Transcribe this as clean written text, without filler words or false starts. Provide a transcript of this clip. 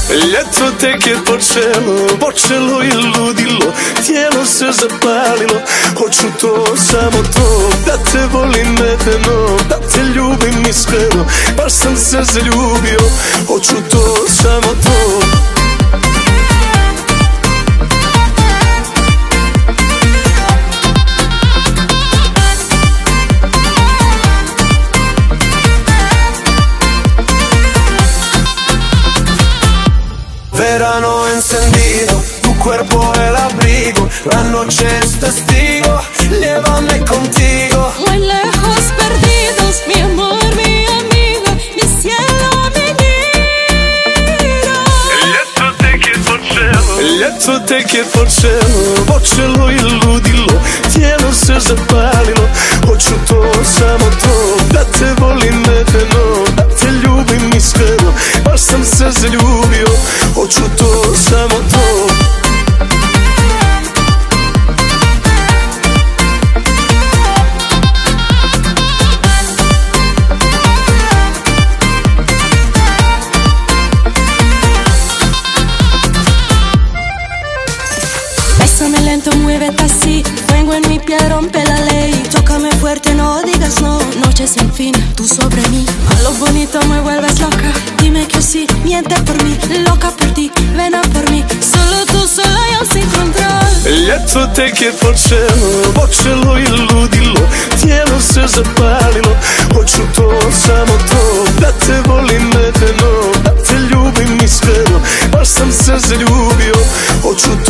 Ljeto tek je počelo i ludilo, tijelo se zapalilo. Hoću to, samo to, da te volim medeno, da te ljubim iskreno, baš sam se zaljubio. Hoću to, samo to. Verano encendido, tu cuerpo el abrigo, la noche es testigo, llévame contigo. Muy lejos perdidos, mi amor, mi amigo, mi cielo, mi nido. Ljeto tek je počelo i ludilo, tijelo se zapalilo. Hoću to, samo to, da te volim medeno, da te ljubim iskreno, baš sam se zaljubio. Hoću to, samo to. Bésame lento, muévete así, fuego en mi piel rompe la ley. Tócame fuerte, no digas no, noche sin fin, tú sobre mí. A lo bonito me vuelves loca, dime que sí, miente por mí, loca por ti, ven a por mí. Solo tú, solo yo sin control. Ljeto tek je počelo i ludilo, tijelo se zapalilo. Hoću to, samo to, da te volim medeno, da te ljubim iskreno, baš sam se zaljubio. Hoću to.